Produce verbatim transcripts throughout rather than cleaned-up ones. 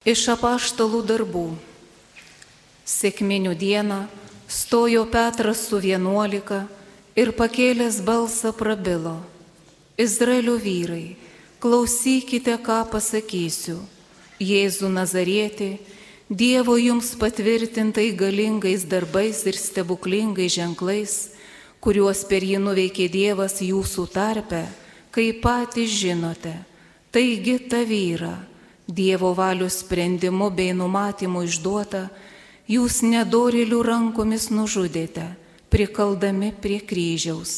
Iš apaštalų darbų. Sekminių dieną stojo Petras su vienuolika ir pakėlęs balsą prabilo: Izraelio vyrai, klausykite, ką pasakysiu. Jėzų Nazarietį, Dievo jums patvirtintai galingais darbais ir stebuklingais ženklais, kuriuos per jį nuveikė Dievas jūsų tarpe, kaip patys žinote. Taigi tą vyrą, Dievo valios sprendimu bei numatymu išduota, jūs nedorėlių rankomis nužudėte, prikaldami prie kryžiaus.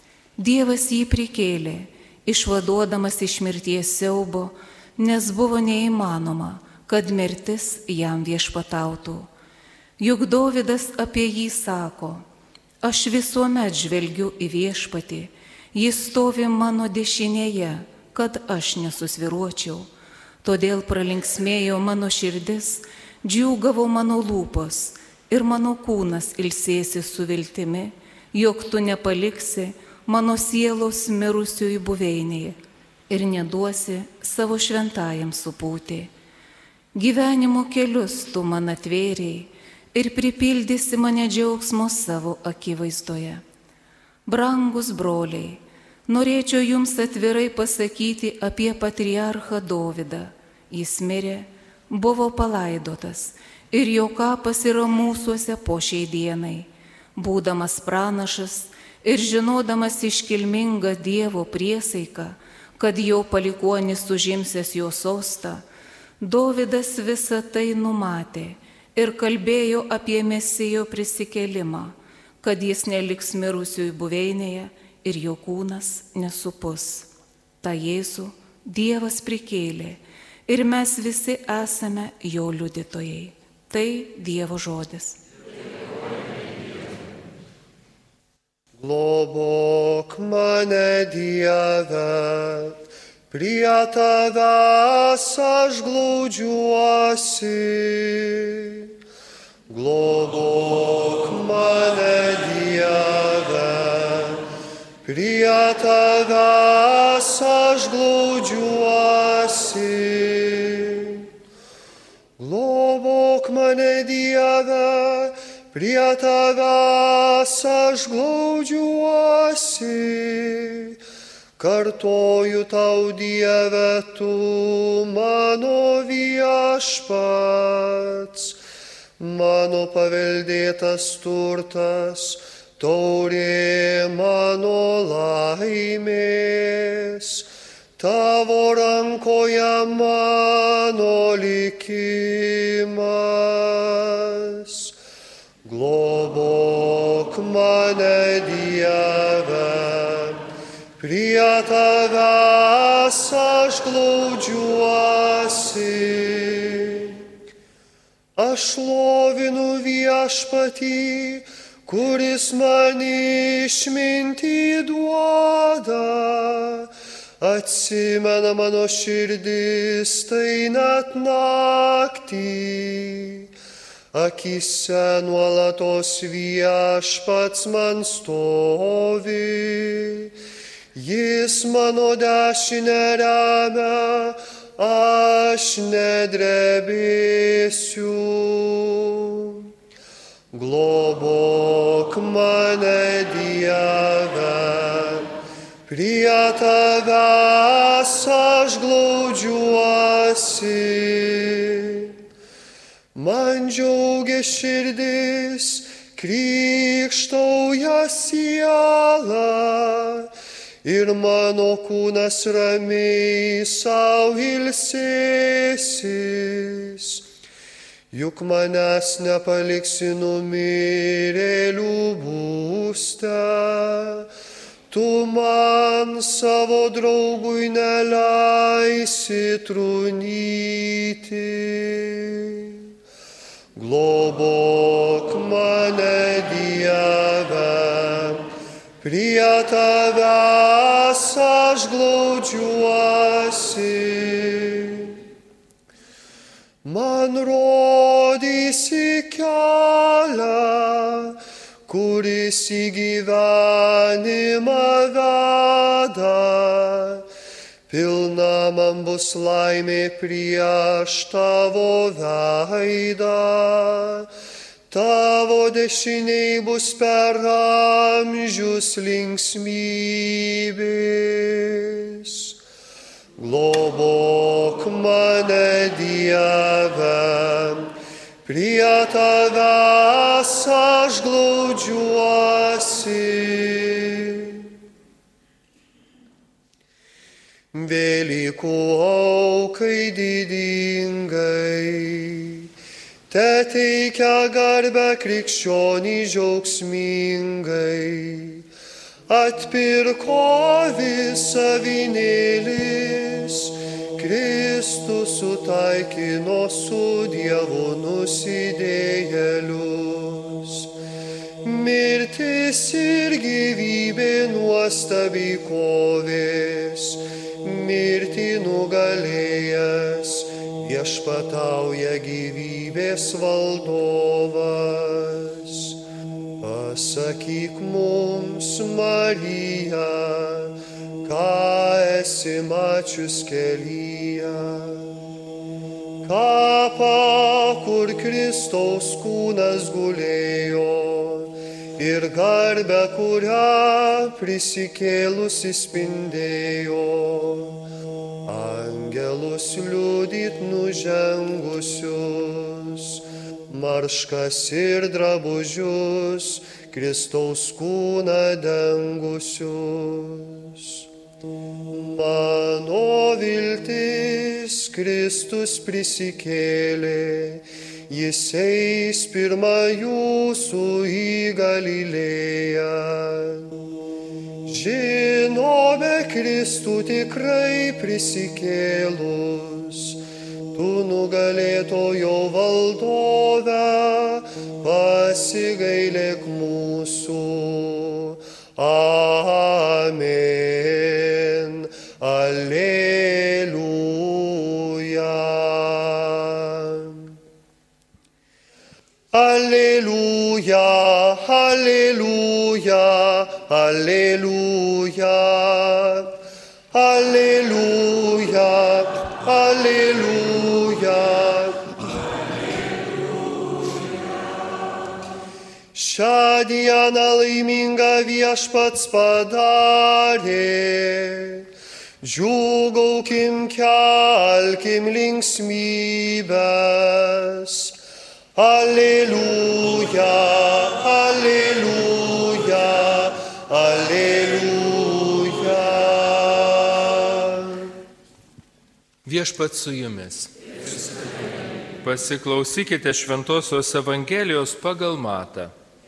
Dievas jį prikėlė, išvaduodamas iš mirties siaubo, nes buvo neįmanoma, kad mirtis jam viešpatautų. Juk Dovydas apie jį sako: aš visuomet žvelgiu į viešpatį, jis stovi mano dešinėje, kad aš nesusviruočiau. Todėl pralinksmėjo mano širdis, džiūgavo mano lūpos ir mano kūnas ilsėsi su viltimi, jog tu nepaliksi mano sielos mirusiųjų buveinėje ir neduosi savo šventajam supūti. Gyvenimo kelius tu man atvėrėjai ir pripildysi mane džiaugsmo savo akivaizdoje. Brangus broliai, norėčiau jums atvirai pasakyti apie patriarchą Dovydą. Jis mirė, buvo palaidotas ir jo kapas yra mūsuose po šiai dienai. Būdamas pranašas ir žinodamas iškilmingą Dievo priesaiką, kad jo palikuonis užimsęs jo sostą, Dovydas visą tai numatė ir kalbėjo apie Mesijo prisikėlimą, kad jis neliks mirusiųjų buveinėje ir jo kūnas nesupus. Ta Jėzų Dievas prikėlė ir mes visi esame jo liudytojai. Tai Dievo žodis. Globok mane, Dieve, prie tavęs aš glaudžiuosi. Globok mane, Dieve, prie tavęs aš glaudžiuosi. Globok mane, Dieve, prie tavęs aš glaudžiuosi. Kartoju tau, Dieve, tu mano viešpats, mano paveldėtas turtas, taurė mano laimės, tavo rankoje mano likimas. Globok mane, Dieve, prie tavęs aš glaudžiuosi. Aš šlovinu viešpatį, kuris man išmintį duoda. Atsimena mano širdis tai net naktį. Akyse nuolatos viešpats man stovi. Jis mano dešinę remia, aš nedrebėsiu. Globok mane, Dieve, prie tavęs aš glaudžiuosi. Man džiaugia širdis, krykštauja siela, ir mano kūnas ramiai sau ilsėsis. Juk manęs nepaliksi numirėlių būste, tu man savo draugui neleisi trūnyti. Globok mane, Dieve, prie tavęs aš glaudžiuosi. Man rodysi kelią, kuris į gyvenimą veda. pilna man bus laimė prieš tavo veidą. Tavo dešiniai bus per amžius linksmybės. Globok mane, Dieve, prie tavęs aš glaudžiuosi. Velykų aukai didingai, te teikia garbę krikščionį džiaugsmingai. Atpirko visą avinėlis, Kristus sutaikino su Dievu nusidėjėlius. Mirtis ir gyvybė nuostabiai kovės, mirtį nugalėjęs viešpatauja gyvybės valdovas. Pasakyk mums, Marija, ką esi mačius kelyje. Kapą, kur Kristaus kūnas gulėjo, ir garbę, kurią prisikėlusi spindėjo. Angelus liudyt nužengusius, marškas ir drabužius, Kristaus kūną dengusius. Mano viltis, Kristus prisikėlė, jis eis pirma jūsų į Galilėją. Žinome Kristų tikrai prisikėlus, tu nugalėtojo valdove, pasigailėk mūsų. Amen. Alleluja. Alleluja. Alleluja. Alleluja. Alleluja. Alleluja. Šią dieną laimingą viešpats padarė, džiūgaukim, kelkim linksmybės. Alleluja, alleluja, alleluja. Viešpats su jumis. Pasiklausykite Šventosios Evangelijos pagal Matą.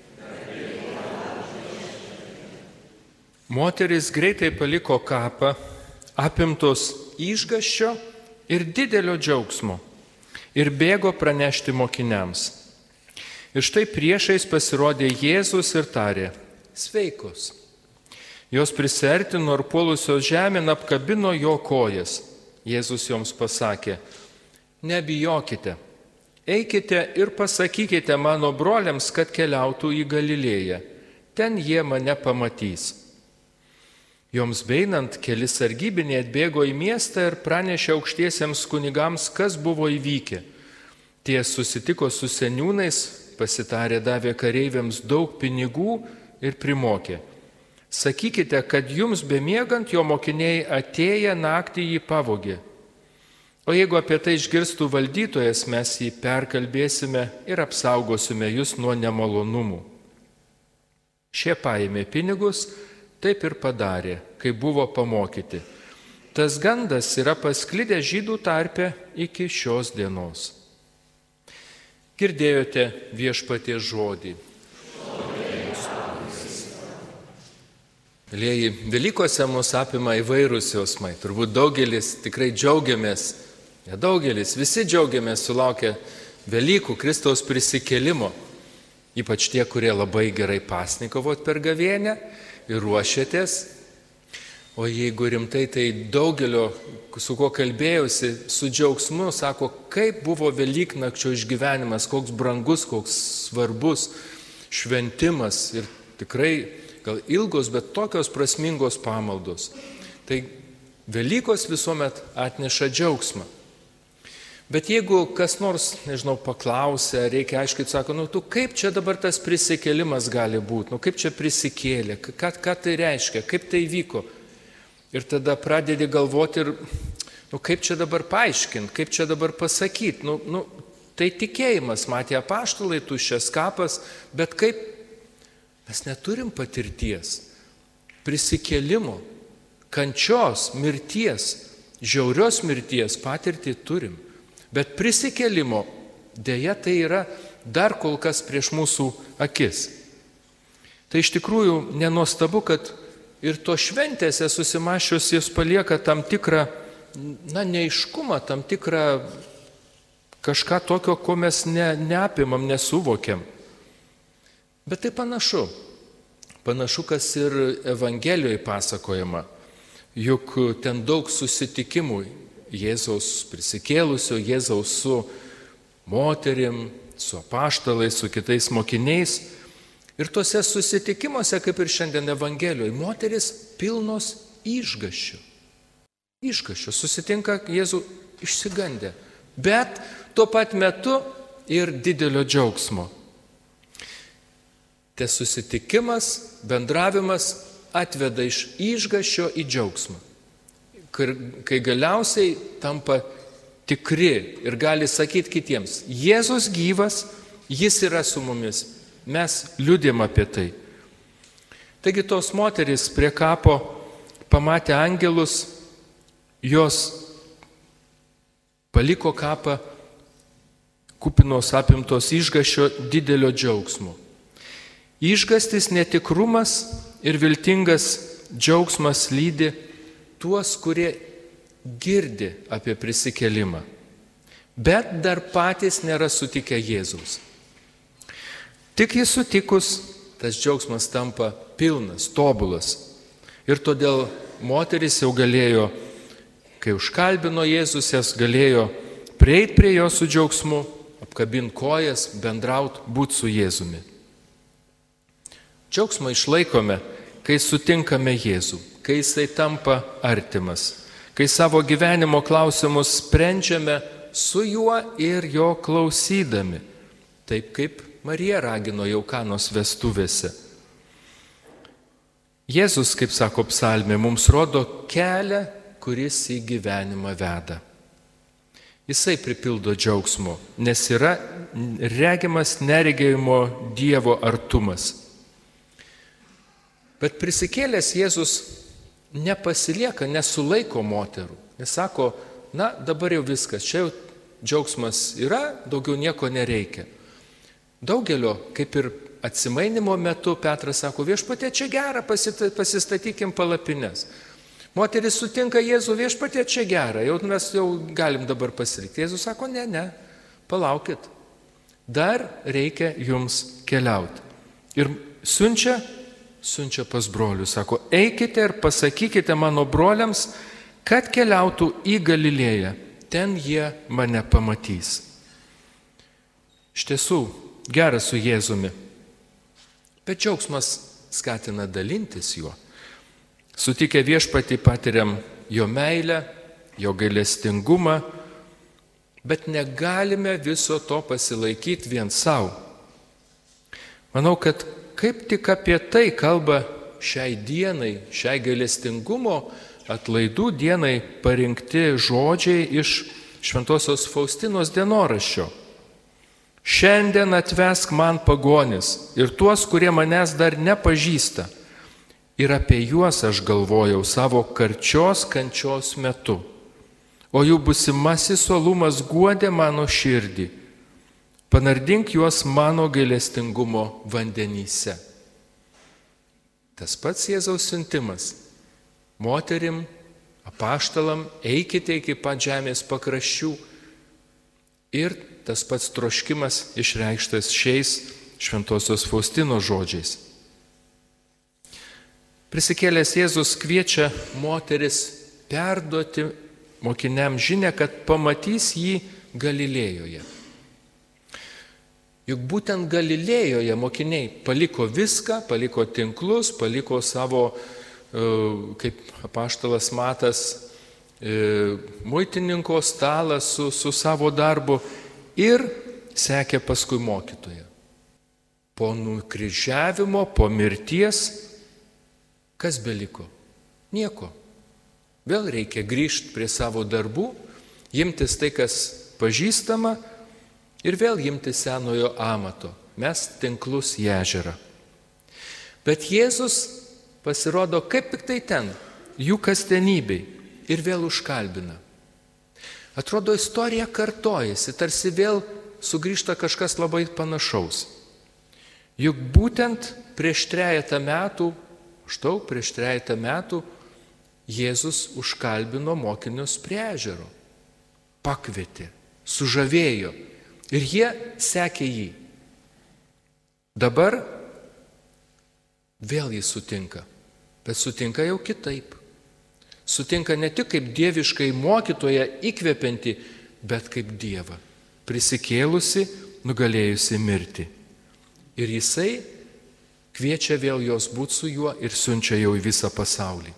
Moterys greitai paliko kapą, apimtos išgąsčio ir didelio džiaugsmo, ir bėgo pranešti mokiniams. Ir štai priešais pasirodė Jėzus ir tarė: sveikos. Jos prisiartino ir puolusios žemėn apkabino jo kojas. Jėzus joms pasakė: nebijokite, eikite ir pasakykite mano broliams, kad keliautų į Galilėją. Ten jie mane pamatys. Joms beinant, keli sargybiniai atbėgo į miestą ir pranešė aukštiesiems kunigams, kas buvo įvykę. Tie susitiko su seniūnais, pasitarė, davė kareiviams daug pinigų ir primokė: sakykite, kad jums bemiegant jo mokiniai atėję naktį jį pavogė. O jeigu apie tai išgirstų valdytojas, mes jį perkalbėsime ir apsaugosime jūs nuo nemalonumų. Šie paėmė pinigus, taip ir padarė, kai buvo pamokyti. Tas gandas yra pasklidęs žydų tarpe iki šios dienos. Girdėjote viešpaties žodį. Mėlyjeji, Velykose mus apima įvairūs jausmai. Turbūt daugelis tikrai džiaugiamės, nedaugelis, visi džiaugiamės sulaukę Velykų, Kristaus prisikėlimo. Ypač tie, kurie labai gerai pasninkavot per gavėnią ir ruošiatės. O jeigu rimtai, tai daugelio, su kuo kalbėjausi, su džiaugsmu, sako, kaip buvo Velyknakčio išgyvenimas, koks brangus, koks svarbus šventimas ir tikrai gal ilgos, bet tokios prasmingos pamaldos. Tai Velykos visuomet atneša džiaugsmą. Bet jeigu kas nors, nežinau, paklausia, reikia aiškiai, sako, nu tu kaip čia dabar tas prisikėlimas gali būti, nu kaip čia prisikėlė, ką, ką tai reiškia, kaip tai vyko. Ir tada pradedi galvoti ir, nu kaip čia dabar paaiškinti, kaip čia dabar pasakyti, nu, nu tai tikėjimas, matė apaštalai, tuščias kapas, bet kaip mes neturim patirties, prisikėlimo, kančios, mirties, žiaurios mirties patirtį turim. Bet prisikėlimo dėja tai yra dar kol kas prieš mūsų akis. Tai iš tikrųjų nenuostabu, kad ir to šventėse susimašius jis palieka tam tikrą, na, neaiškumą, tam tikrą kažką tokio, ko mes ne, neapimam, nesuvokiam. Bet tai panašu. Panašu, kas ir Evangelijoje pasakojama. Juk ten daug susitikimų Jėzaus prisikėlusio, Jėzaus su moterim, su apaštalais, su kitais mokiniais. Ir tuose susitikimuose, kaip ir šiandien Evangelijoje, moteris pilnos išgąsčių. Išgąsčių. Susitinka Jėzų išsigandę. Bet tuo pat metu ir didelio džiaugsmo. Tai susitikimas, bendravimas atveda iš išgąsčio į džiaugsmą. Kai galiausiai tampa tikri ir gali sakyti kitiems, Jėzus gyvas, jis yra su mumis, mes liudėm apie tai. Taigi tos moterys prie kapo pamatė angelus, jos paliko kapą kupinos apimtos išgąsčio didelio džiaugsmo. Išgąstis, netikrumas ir viltingas džiaugsmas lydi tuos, kurie girdi apie prisikėlimą, bet dar patys nėra sutikę Jėzaus. Tik jį sutikus, tas džiaugsmas tampa pilnas, tobulas. Ir todėl moteris jau galėjo, kai užkalbino Jėzus, jas galėjo prieiti prie jo su džiaugsmu, apkabinti kojas, bendrauti, būti su Jėzumi. Džiaugsmą išlaikome, kai sutinkame Jėzų, kai jisai tampa artimas, kai savo gyvenimo klausimus sprendžiame su juo ir jo klausydami, taip kaip Marija ragino jau Kanos vestuvėse. Jėzus, kaip sako psalmė, mums rodo kelią, kuris į gyvenimą veda. Jisai pripildo džiaugsmo, nes yra regimas neregėjimo Dievo artumas. Bet prisikėlęs Jėzus nepasilieka, nesulaiko moterų. Nesako, na dabar jau viskas, čia jau džiaugsmas yra, daugiau nieko nereikia. Daugelio, kaip ir atsimainimo metu, Petras sako, viešpatie, čia gera, pasistatykim palapines. Moteris sutinka Jėzų, viešpatie, čia gera, jau mes jau galim dabar pasilikti. Jėzus sako, ne, ne, palaukit, dar reikia jums keliauti. Ir siunčia, siunčia pas brolius, sako, eikite ir pasakykite mano broliams, kad keliautų į Galilėją, ten jie mane pamatys. Iš tiesų, geras su Jėzumi, bet džiaugsmas skatina dalintis juo. Sutikę viešpatį patiriam jo meilę, jo gailestingumą, bet negalime viso to pasilaikyti vien savo. Manau, kad kaip tik apie tai kalba šiai dienai, šiai gailestingumo atlaidų dienai parinkti žodžiai iš Šventosios Faustinos dienoraščio. Šiandien atvesk man pagonis ir tuos, kurie manęs dar nepažįsta. Ir apie juos aš galvojau savo karčios kančios metu. O jų busimasis uolumas guodė mano širdį. Panardink juos mano gailestingumo vandenyse. Tas pats Jėzaus siuntimas. Moterim, apaštalam, eikite iki pat žemės pakraščių. Ir tas pats troškimas išreikštas šiais Šventosios Faustinos žodžiais. Prisikėlęs Jėzus kviečia moteris perduoti mokiniam žinią, kad pamatys jį Galilėjoje. Juk būtent Galilėjoje mokiniai paliko viską, paliko tinklus, paliko savo, kaip apaštalas Matas e, muitininko stalą su, su savo darbu ir sekė paskui mokytoją. Po nukryžiavimo, po mirties, kas beliko? Nieko. Vėl reikia grįžti prie savo darbų, imtis tai, kas pažįstama ir vėl imtis senojo amato, mest tinklus į ežerą. Bet Jėzus pasirodo kaip tik tai ten, jų kasdienybei ir vėl užkalbina. Atrodo, istorija kartojasi, tarsi vėl sugrįžta kažkas labai panašaus. Juk būtent prieš trejetą metų, štai prieš trejetą metų, Jėzus užkalbino mokinius prie ežero, pakvietė, sužavėjo ir jie sekė jį. Dabar vėl jį sutinka, bet sutinka jau kitaip. Sutinka ne tik kaip dieviškai mokytoją įkvepiantį, bet kaip Dievą, prisikėlusi, nugalėjusi mirtį. Ir jisai kviečia vėl jos būti su juo ir siunčia jau į visą pasaulį.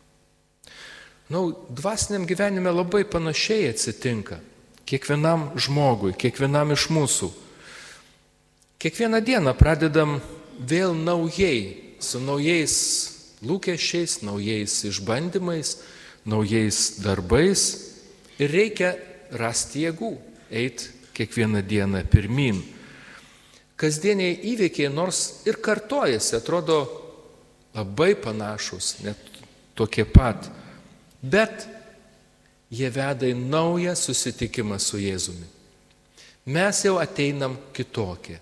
Na, dvasiniam gyvenime labai panašiai atsitinka. Kiekvienam žmogui, kiekvienam iš mūsų. Kiekvieną dieną pradedam vėl naujai, su naujais lūkesčiais, naujais išbandymais, naujais darbais. Ir reikia rasti jėgų, eiti kiekvieną dieną pirmyn. Kasdieniai įvykiai nors ir kartojasi, atrodo labai panašus, net tokie pat. Bet jie veda į naują susitikimą su Jėzumi. Mes jau ateinam kitokie.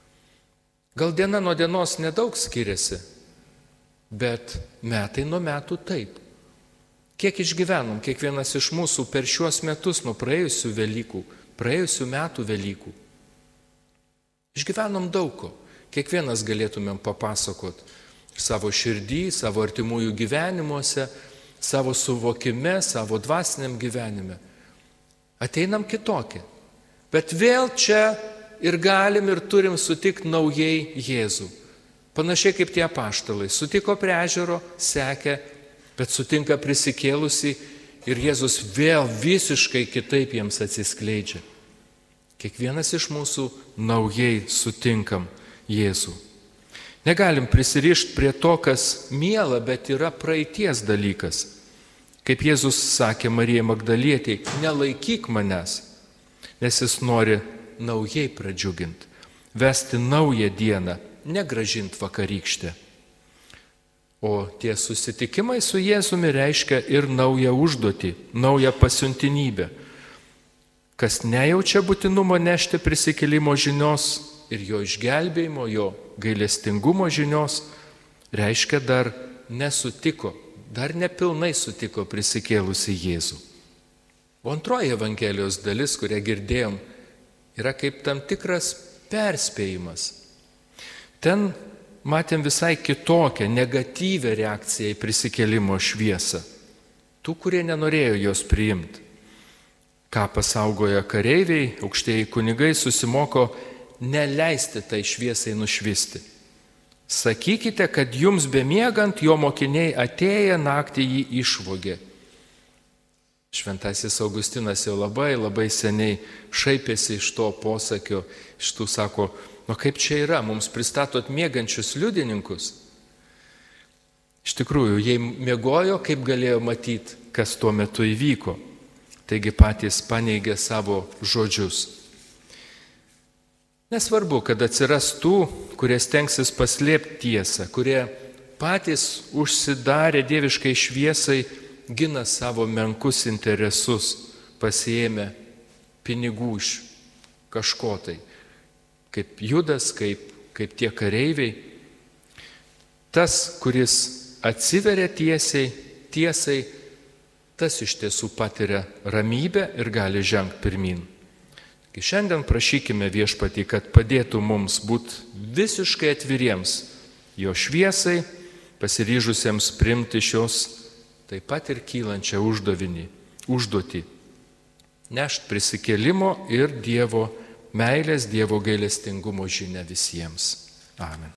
Gal diena nuo dienos nedaug skiriasi, bet metai nuo metų taip. Kiek išgyvenom kiekvienas iš mūsų per šiuos metus nuo praėjusių Velykų, praėjusių metų Velykų. Išgyvenom daug ko. Kiekvienas galėtumėm papasakot savo širdį, savo artimųjų gyvenimuose, savo suvokime, savo dvasiniam gyvenime. Ateinam kitokie. Bet vėl čia ir galim ir turim sutikti naujai Jėzų. Panašiai kaip tie apaštalai. Sutiko prie ežero, sekė, bet sutinka prisikėlusi ir Jėzus vėl visiškai kitaip jiems atsiskleidžia. Kiekvienas iš mūsų naujai sutinkam Jėzų. Negalim prisirišti prie to, kas miela, bet yra praeities dalykas. Kaip Jėzus sakė Marijai Magdalietei, nelaikyk manęs, nes jis nori naujai pradžiuginti, vesti naują dieną, negražinti vakarykštę. O tie susitikimai su Jėzumi reiškia ir naują užduotį, naują pasiuntinybę. Kas nejaučia būtinumo nešti prisikėlimo žinios ir jo išgelbėjimo, jo gailestingumo žinios, reiškia dar nesutiko, dar nepilnai sutiko prisikėlusi Jėzų. O antroji Evangelijos dalis, kurią girdėjom, yra kaip tam tikras perspėjimas. Ten matėm visai kitokią, negatyvę reakciją į prisikėlimo šviesą. Tų, kurie nenorėjo jos priimti. Ką pasaugoja kareiviai, aukštieji kunigai susimoko neleisti tai šviesai nušvisti. Sakykite, kad jums bemiegant jo mokiniai atėję naktį jį išvogė. Šventasis Augustinas jau labai, labai seniai šaipėsi iš to posakio, iš tų sako, nu kaip čia yra, mums pristatot miegančius liudininkus. Iš tikrųjų, jie miegojo, kaip galėjo matyti, kas tuo metu įvyko. Taigi patys paneigė savo žodžius. Nesvarbu, kad atsiras tų, kurie stengsis paslėpti tiesą, kurie patys užsidarę dieviškai šviesai gina savo menkus interesus, pasiėmę pinigų iš kažko tai, kaip Judas, kaip, kaip tie kareiviai. Tas, kuris atsiveria tiesiai, tiesai, tas iš tiesų patiria ramybę ir gali žengti pirmin. Šiandien prašykime Viešpatį, kad padėtų mums būti visiškai atviriems jo šviesai, pasiryžusiems priimti šios taip pat ir kylančią uždavinį, užduotį, nešti prisikėlimo ir Dievo meilės, Dievo gailestingumo žinią visiems. Amen.